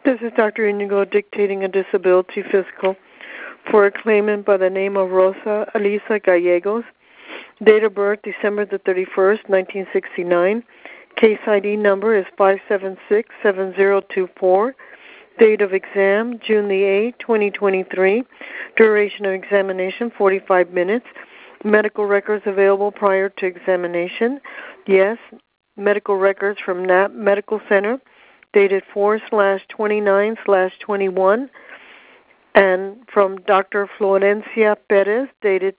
This is Dr. Inigo dictating a disability physical for a claimant by the name of Rosa Elisa Gallegos. Date of birth, December the 31st, 1969. Case ID number is 5767024. Date of exam, June the 8th, 2023. Duration of examination, 45 minutes. Medical records available prior to examination. Yes. Medical records from Knapp Medical Center, dated 4/29/21, and from Dr. Florencia Perez, dated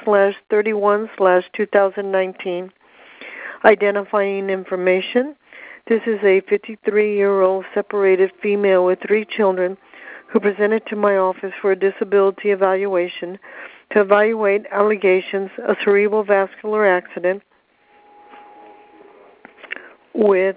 10/31/2019. Identifying information. This is a 53-year-old separated female with 3 children who presented to my office for a disability evaluation to evaluate allegations of cerebral vascular accident with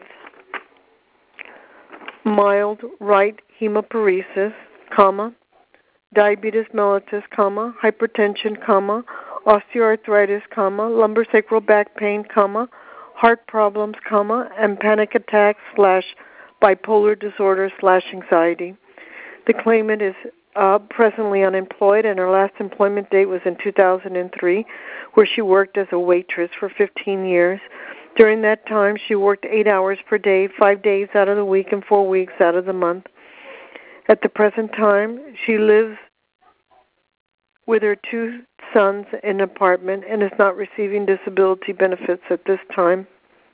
mild right hemiparesis, diabetes mellitus, hypertension, osteoarthritis, lumbosacral back pain, heart problems, and panic attacks / bipolar disorder / anxiety. The claimant is presently unemployed, and her last employment date was in 2003, where she worked as a waitress for 15 years. During that time, she worked 8 hours per day, 5 days out of the week, and 4 weeks out of the month. At the present time, she lives with her 2 sons in an apartment and is not receiving disability benefits at this time.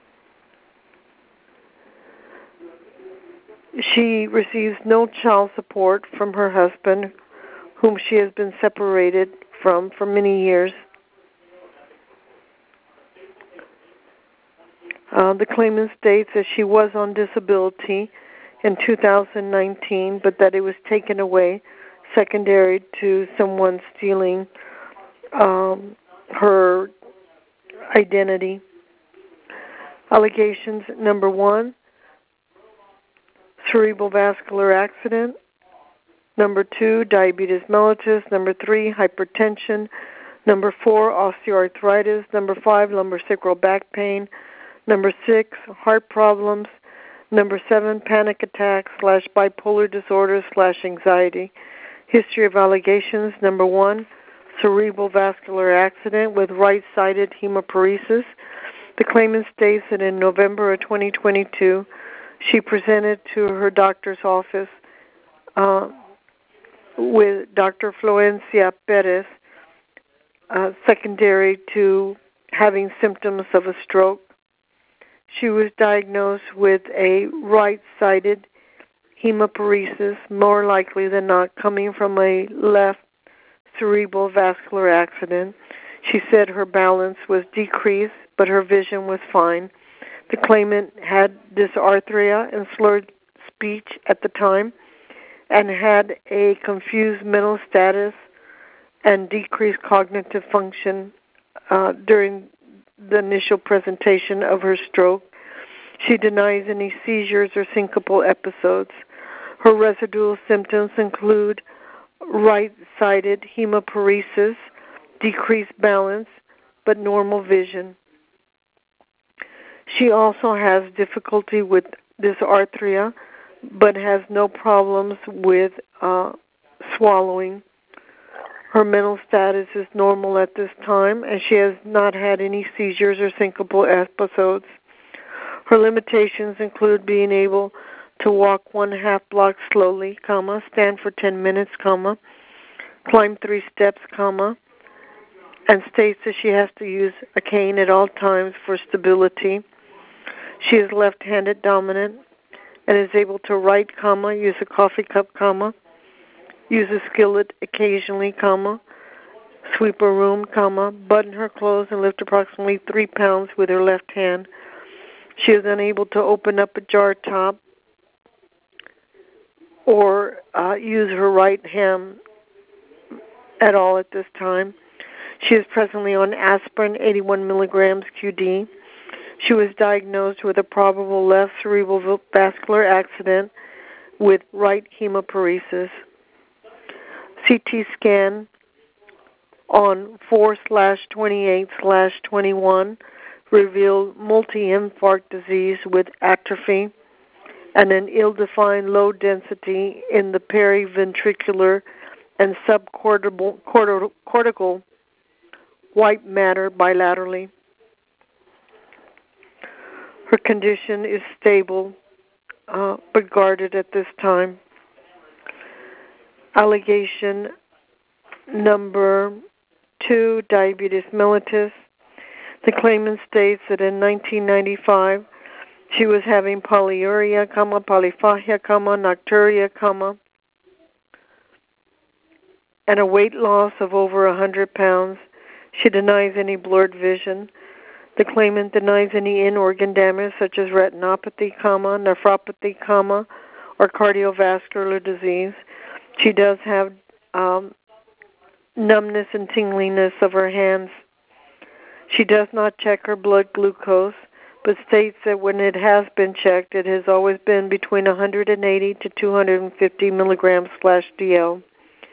She receives no child support from her husband, whom she has been separated from for many years. The claimant states that she was on disability in 2019, but that it was taken away secondary to someone stealing her identity. Allegations number 1, cerebral vascular accident. Number 2, diabetes mellitus. Number 3, hypertension. Number 4, osteoarthritis. Number 5, lumbosacral back pain. Number 6, heart problems. Number 7, panic attacks / bipolar disorder / anxiety. History of allegations. Number 1, cerebral vascular accident with right-sided hemiparesis. The claimant states that in November of 2022, she presented to her doctor's office with Dr. Florencia Perez, secondary to having symptoms of a stroke. She was diagnosed with a right-sided hemiparesis, more likely than not coming from a left cerebral vascular accident. She said her balance was decreased, but her vision was fine. The claimant had dysarthria and slurred speech at the time and had a confused mental status and decreased cognitive function during the initial presentation of her stroke. She denies any seizures or syncopal episodes. Her residual symptoms include right-sided hemiparesis, decreased balance, but normal vision. She also has difficulty with dysarthria, but has no problems with swallowing. Her mental status is normal at this time, and she has not had any seizures or syncopal episodes. Her limitations include being able to walk 1/2 block slowly, stand for 10 minutes, climb 3 steps, and states that she has to use a cane at all times for stability. She is left-handed dominant and is able to write, use a coffee cup, use a skillet occasionally, sweep a room, button her clothes and lift approximately 3 pounds with her left hand. She is unable to open up a jar top or use her right hand at all at this time. She is presently on aspirin, 81 milligrams QD. She was diagnosed with a probable left cerebral vascular accident with right hemiparesis. CT scan on 4/28/21 revealed multi-infarct disease with atrophy and an ill-defined low density in the periventricular and subcortical white matter bilaterally. Her condition is stable, but guarded at this time. Allegation number 2, diabetes mellitus. The claimant states that in 1995 she was having polyuria, polyphagia, nocturia, and a weight loss of over 100 pounds. She denies any blurred vision. The claimant denies any in-organ damage such as retinopathy, nephropathy, or cardiovascular disease. She does have numbness and tingliness of her hands. She does not check her blood glucose, but states that when it has been checked, it has always been between 180 to 250 milligrams/dl.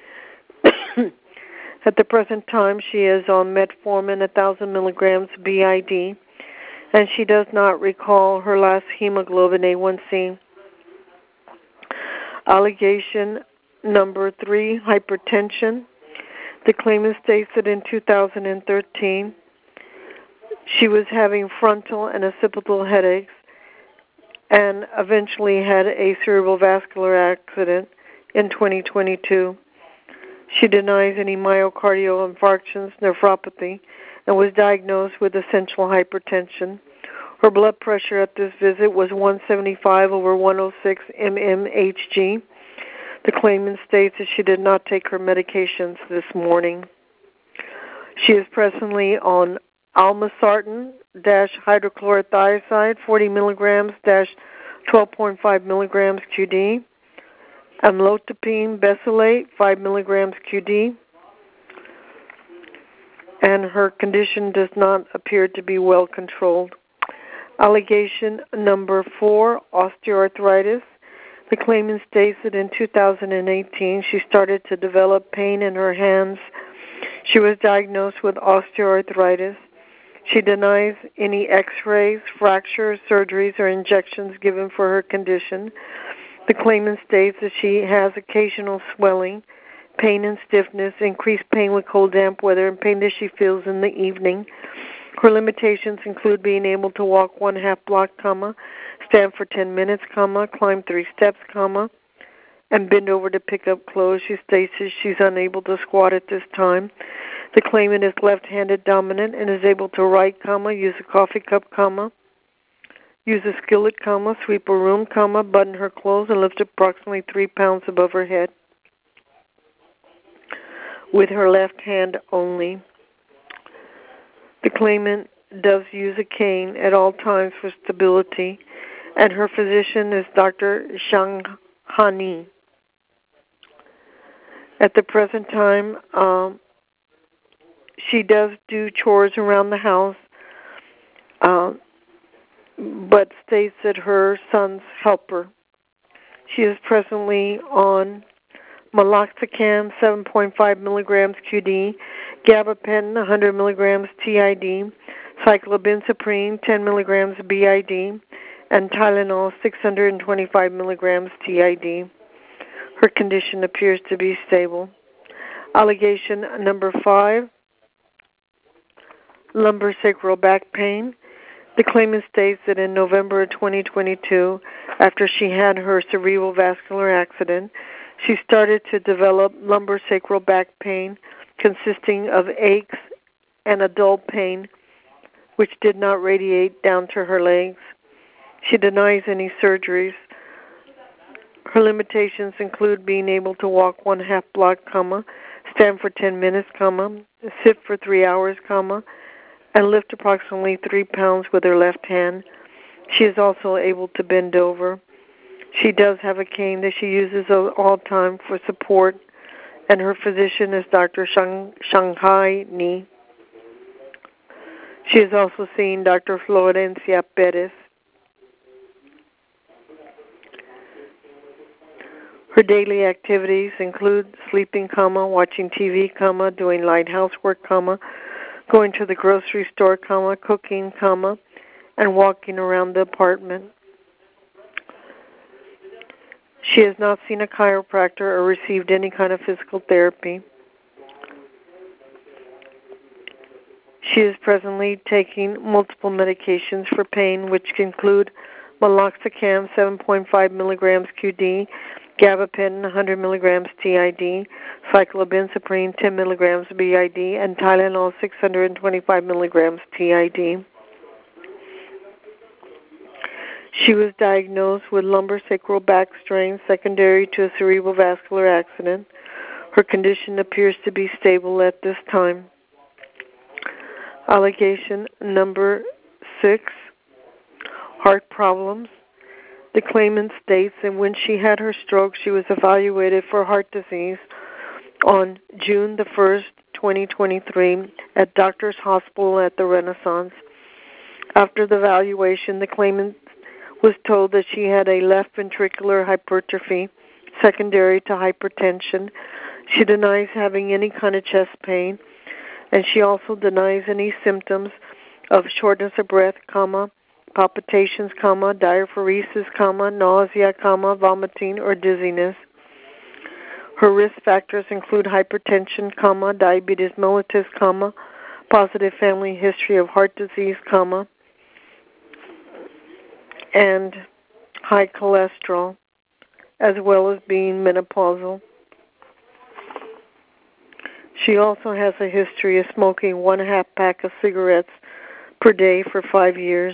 At the present time, she is on metformin 1,000 milligrams BID, and she does not recall her last hemoglobin A1C. Allegation number 3, hypertension. The claimant states that in 2013, she was having frontal and occipital headaches and eventually had a cerebrovascular accident in 2022. She denies any myocardial infarctions, nephropathy, and was diagnosed with essential hypertension. Her blood pressure at this visit was 175/106 mmHg. The claimant states that she did not take her medications this morning. She is presently on almesartan-hydrochlorothiazide 40 milligrams 12.5 milligrams QD, amlodipine besylate 5 milligrams QD, and her condition does not appear to be well controlled. Allegation number 4, osteoarthritis. The claimant states that in 2018 she started to develop pain in her hands. She was diagnosed with osteoarthritis. She denies any x-rays, fractures, surgeries, or injections given for her condition. The claimant states that she has occasional swelling, pain and stiffness, increased pain with cold, damp weather, and pain that she feels in the evening. Her limitations include being able to walk 1/2 block, stand for 10 minutes, climb 3 steps, and bend over to pick up clothes. She states that she's unable to squat at this time. The claimant is left-handed dominant and is able to write, use a coffee cup, use a skillet, sweep a room, button her clothes, and lift approximately 3 pounds above her head with her left hand only. The claimant does use a cane at all times for stability, and her physician is Dr. Shang Hani. At the present time, she does do chores around the house, but states that her sons help her. She is presently on meloxicam 7.5 milligrams QD, gabapentin 100 milligrams TID, cyclobenzaprine 10 milligrams BID, and Tylenol 625 milligrams TID. Her condition appears to be stable. Allegation number 5, lumbosacral back pain. The claimant states that in November 2022, after she had her cerebral vascular accident, she started to develop lumbosacral back pain consisting of aches and a dull pain which did not radiate down to her legs. She denies any surgeries. Her limitations include being able to walk 1/2 block, stand for 10 minutes, sit for 3 hours, and lift approximately 3 pounds with her left hand. She is also able to bend over. She does have a cane that she uses all time for support, and her physician is Dr. Shanghai Ni. She is also seeing Dr. Florencia Perez. Her daily activities include sleeping, watching TV, doing light housework, going to the grocery store, cooking, and walking around the apartment. She has not seen a chiropractor or received any kind of physical therapy. She is presently taking multiple medications for pain, which include meloxicam 7.5 milligrams QD, gabapentin 100 milligrams TID, cyclobenzaprine 10 milligrams BID, and Tylenol 625 milligrams TID. She was diagnosed with lumbar sacral back strain secondary to a cerebral vascular accident. Her condition appears to be stable at this time. Allegation number 6, heart problems. The claimant states that when she had her stroke, she was evaluated for heart disease on June the 1st, 2023 at Doctors Hospital at the Renaissance. After the evaluation, the claimant was told that she had a left ventricular hypertrophy secondary to hypertension. She denies having any kind of chest pain, and she also denies any symptoms of shortness of breath, palpitations, diaphoresis, nausea, vomiting, or dizziness. Her risk factors include hypertension, diabetes mellitus, positive family history of heart disease, and high cholesterol, as well as being menopausal. She also has a history of smoking 1/2 pack of cigarettes per day for 5 years.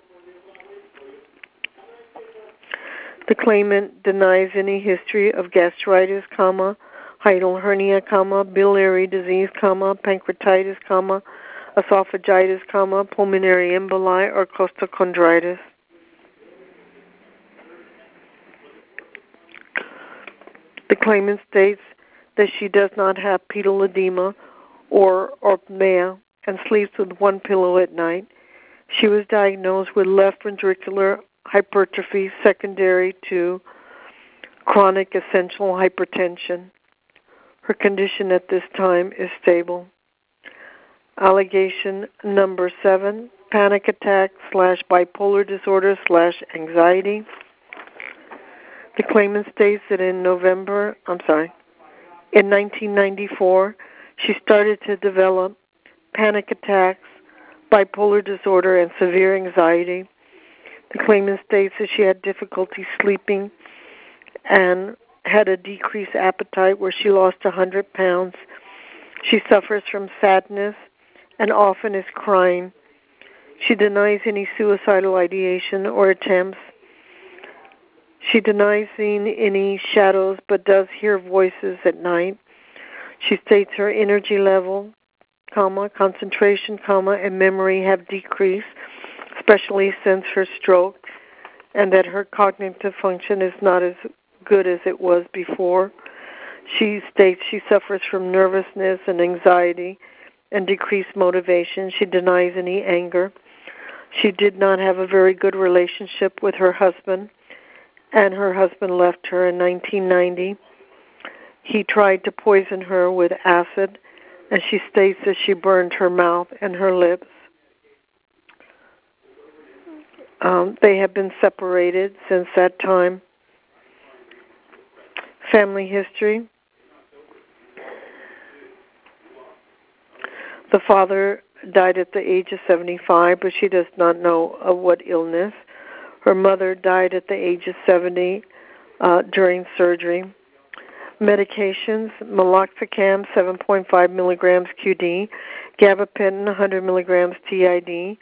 The claimant denies any history of gastritis, hiatal hernia, biliary disease, pancreatitis, esophagitis, pulmonary emboli, or costochondritis. The claimant states that she does not have pedal edema or apnea and sleeps with one pillow at night. She was diagnosed with left ventricular hypertrophy secondary to chronic essential hypertension. Her condition at this time is stable. Allegation number 7, panic attack / bipolar disorder / anxiety. The claimant states that in 1994, she started to develop panic attacks, bipolar disorder, and severe anxiety. The claimant states that she had difficulty sleeping and had a decreased appetite where she lost 100 pounds. She suffers from sadness and often is crying. She denies any suicidal ideation or attempts. She denies seeing any shadows but does hear voices at night. She states her energy level, concentration, and memory have decreased, especially since her stroke, and that her cognitive function is not as good as it was before. She states she suffers from nervousness and anxiety and decreased motivation. She denies any anger. She did not have a very good relationship with her husband, and her husband left her in 1990. He tried to poison her with acid, and she states that she burned her mouth and her lips. They have been separated since that time. Family history. The father died at the age of 75, but she does not know of what illness. Her mother died at the age of 70 during surgery. Medications: meloxicam 7.5 milligrams QD, gabapentin 100 milligrams TID,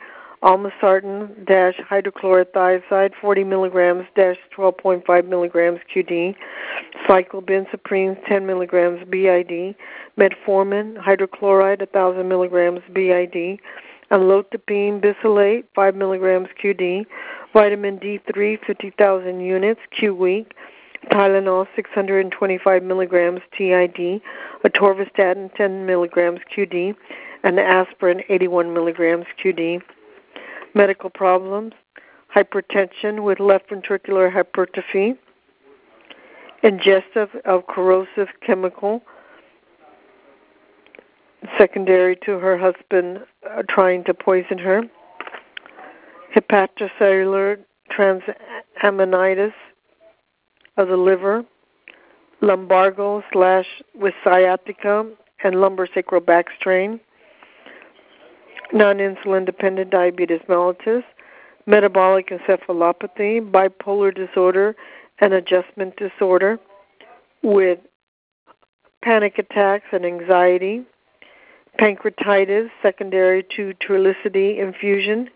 olmesartan-hydrochlorothiazide 40 milligrams 12.5 milligrams QD, cyclobenzaprine 10 milligrams BID, metformin hydrochloride 1,000 milligrams BID, amlodipine bisylate 5 milligrams QD, vitamin D3 50,000 units Q week, Tylenol 625 milligrams TID, atorvastatin 10 milligrams QD, and aspirin 81 milligrams QD. Medical problems: hypertension with left ventricular hypertrophy, ingestive of corrosive chemical secondary to her husband trying to poison her, hepatocellular transaminitis, of the liver, lumbago / with sciatica and lumbosacral back strain, non-insulin dependent diabetes mellitus, metabolic encephalopathy, bipolar disorder and adjustment disorder with panic attacks and anxiety, pancreatitis secondary to Trulicity infusion,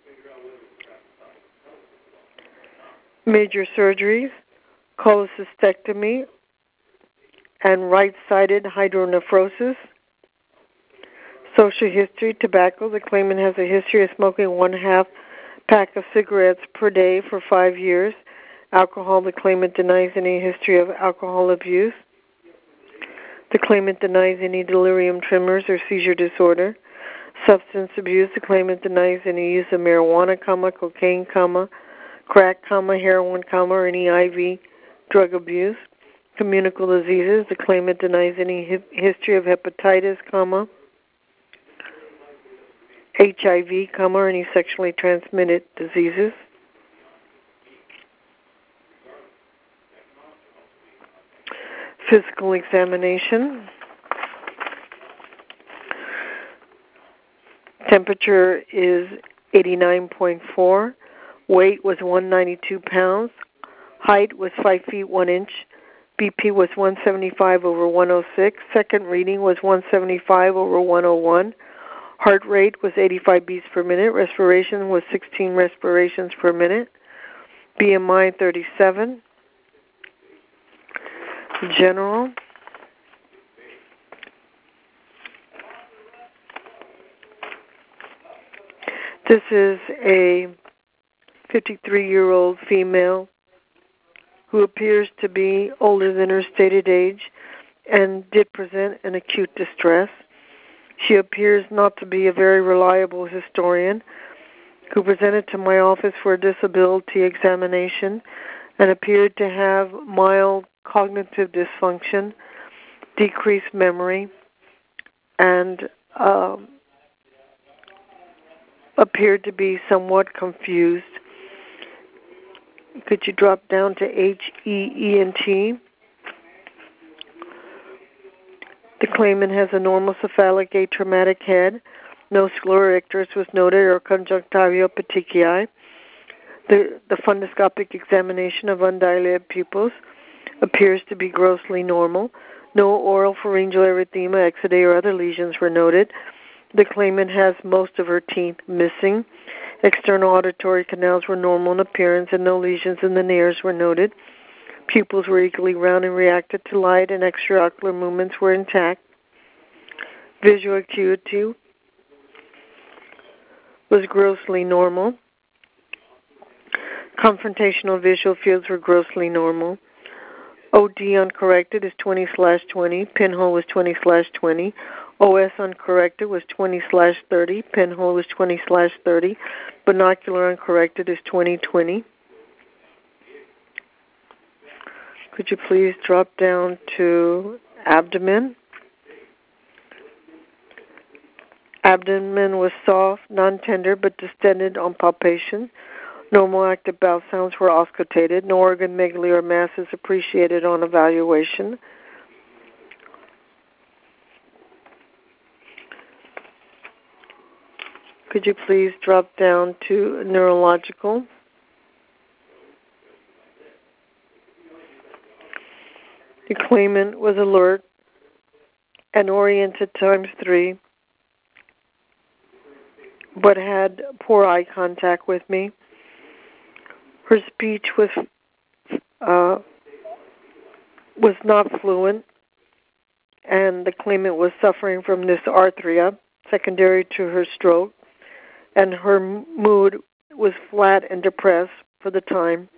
major surgeries, cholecystectomy, and right-sided hydronephrosis. Social history, tobacco. The claimant has a history of smoking 1/2 pack of cigarettes per day for 5 years. Alcohol, the claimant denies any history of alcohol abuse. The claimant denies any delirium tremors or seizure disorder. Substance abuse, the claimant denies any use of marijuana, cocaine, crack, heroin, or any IV drug abuse. Communicable diseases, the claimant denies any history of hepatitis, HIV, or any sexually transmitted diseases. Physical examination. Temperature is 89.4. Weight was 192 pounds. Height was 5 feet 1 inch. BP was 175/106. Second reading was 175/101. Heart rate was 85 beats per minute. Respiration was 16 respirations per minute. BMI 37. General. This is a 53-year-old female who appears to be older than her stated age and did present an acute distress. She appears not to be a very reliable historian who presented to my office for a disability examination and appeared to have mild cognitive dysfunction, decreased memory, and appeared to be somewhat confused. Could you drop down to HEENT? The claimant has a normal cephalic atraumatic head. No sclera icterus was noted or conjunctival petechiae. The fundoscopic examination of undilated pupils appears to be grossly normal. No oral pharyngeal erythema, exudae, or other lesions were noted. The claimant has most of her teeth missing. External auditory canals were normal in appearance and no lesions in the nares were noted. Pupils were equally round and reacted to light, and extraocular movements were intact. Visual acuity was grossly normal. Confrontational visual fields were grossly normal. OD uncorrected is 20/20. Pinhole was 20/20. OS uncorrected was 20/30. Pinhole was 20/30. Binocular uncorrected is 20/20. Could you please drop down to abdomen? Abdomen was soft, non-tender, but distended on palpation. Normal active bowel sounds were auscultated. No organ megaly or masses appreciated on evaluation. Could you please drop down to neurological? The claimant was alert and oriented ×3, but had poor eye contact with me. Her speech was not fluent, and the claimant was suffering from dysarthria secondary to her stroke, and her mood was flat and depressed for the time.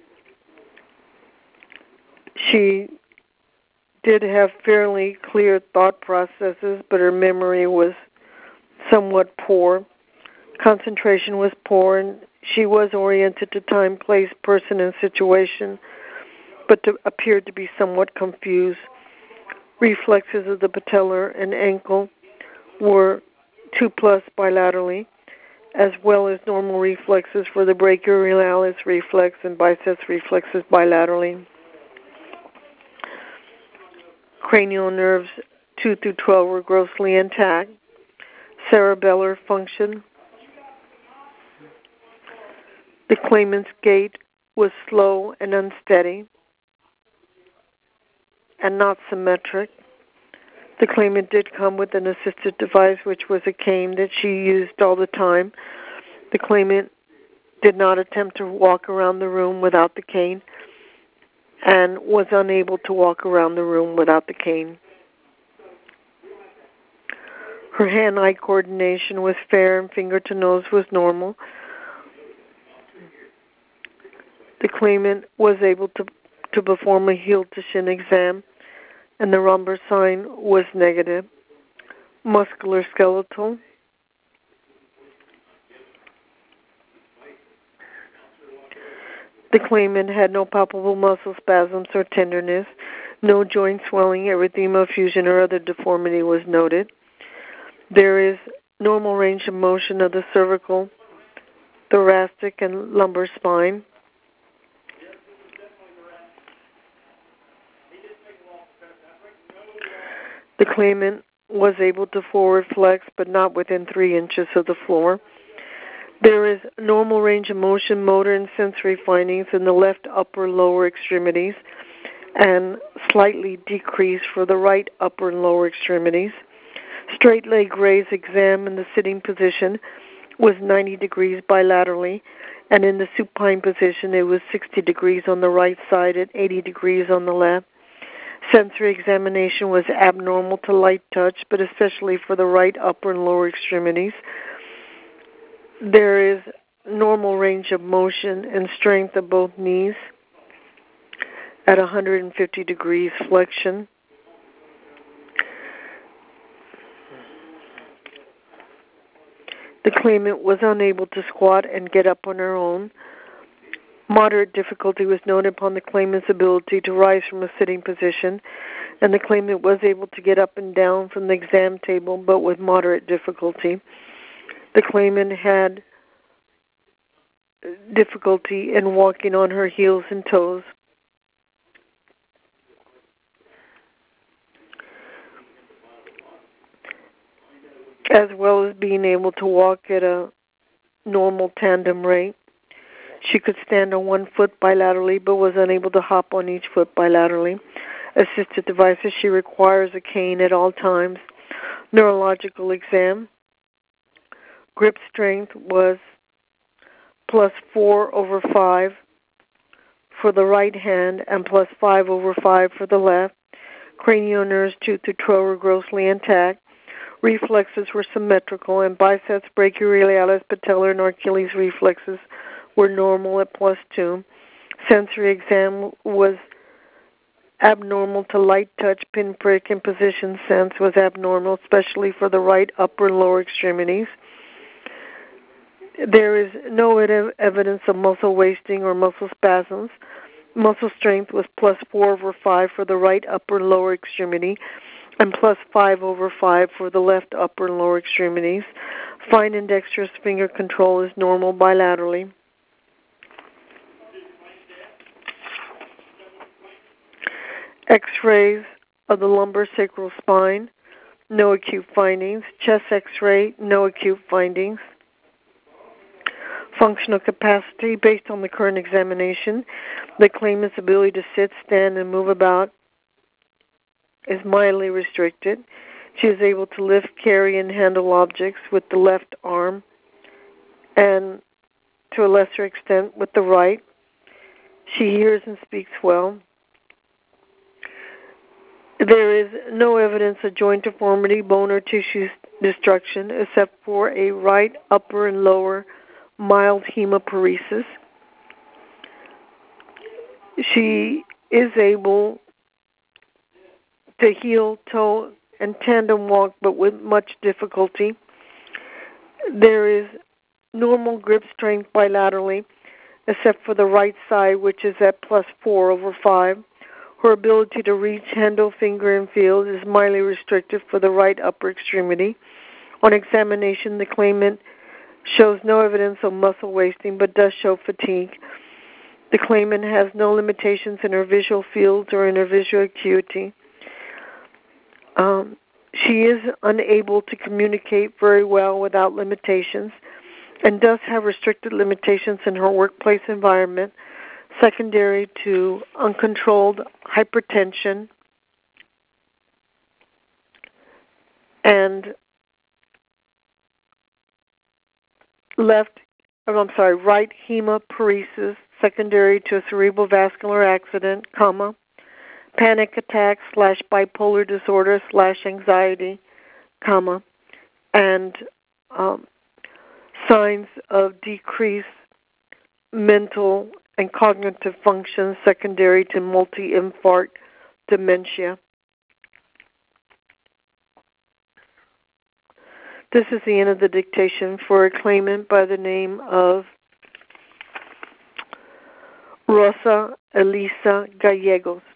She did have fairly clear thought processes, but her memory was somewhat poor. Concentration was poor, and she was oriented to time, place, person, and situation, but appeared to be somewhat confused. Reflexes of the patellar and ankle were 2+ bilaterally, as well as normal reflexes for the brachioradialis reflex and biceps reflexes bilaterally. Cranial nerves 2 through 12 were grossly intact. Cerebellar function. The claimant's gait was slow and unsteady and not symmetric. The claimant did come with an assisted device, which was a cane that she used all the time. The claimant did not attempt to walk around the room without the cane and was unable to walk around the room without the cane. Her hand-eye coordination was fair and finger to nose was normal. The claimant was able to perform a heel-to-shin exam, and the lumbar sign was negative. Muscular skeletal. The claimant had no palpable muscle spasms or tenderness, no joint swelling, erythema, fusion, or other deformity was noted. There is normal range of motion of the cervical, thoracic, and lumbar spine. The claimant was able to forward flex, but not within 3 inches of the floor. There is normal range of motion, motor, and sensory findings in the left upper and lower extremities, and slightly decreased for the right upper and lower extremities. Straight leg raise exam in the sitting position was 90 degrees bilaterally, and in the supine position it was 60 degrees on the right side and 80 degrees on the left. Sensory examination was abnormal to light touch, but especially for the right upper and lower extremities. There is normal range of motion and strength of both knees at 150 degrees flexion. The claimant was unable to squat and get up on her own. Moderate difficulty was noted upon the claimant's ability to rise from a sitting position, and the claimant was able to get up and down from the exam table, but with moderate difficulty. The claimant had difficulty in walking on her heels and toes. As well as being able to walk at a normal tandem rate. She could stand on one foot bilaterally, but was unable to hop on each foot bilaterally. Assisted devices, she requires a cane at all times. Neurological exam. Grip strength was +4/5 for the right hand and +5/5 for the left. Cranial nerves 2 through 12 were grossly intact. Reflexes were symmetrical, and biceps, brachioradialis, patellar, and Achilles reflexes were normal at +2. Sensory exam was abnormal to light touch, pinprick, and position sense was abnormal, especially for the right upper and lower extremities. There is no evidence of muscle wasting or muscle spasms. Muscle strength was +4/5 for the right upper and lower extremity, and +5/5 for the left upper and lower extremities. Fine and dexterous finger control is normal bilaterally. X-rays of the lumbar sacral spine, no acute findings. Chest X-ray, no acute findings. Functional capacity, based on the current examination, the claimant's ability to sit, stand, and move about is mildly restricted. She is able to lift, carry, and handle objects with the left arm, and to a lesser extent with the right. She hears and speaks well. There is no evidence of joint deformity, bone, or tissue destruction, except for a right upper and lower mild hemiparesis. She is able to heel, toe, and tandem walk, but with much difficulty. There is normal grip strength bilaterally, except for the right side, which is at +4/5. Her ability to reach, handle, finger, and feel is mildly restricted for the right upper extremity. On examination, the claimant shows no evidence of muscle wasting, but does show fatigue. The claimant has no limitations in her visual fields or in her visual acuity. She is unable to communicate very well without limitations and does have restricted limitations in her workplace environment, secondary to uncontrolled hypertension and right hemiparesis, secondary to a cerebral vascular accident, panic attack / bipolar disorder / anxiety, and signs of decreased mental and cognitive functions secondary to multi-infarct dementia. This is the end of the dictation for a claimant by the name of Rosa Elisa Gallegos.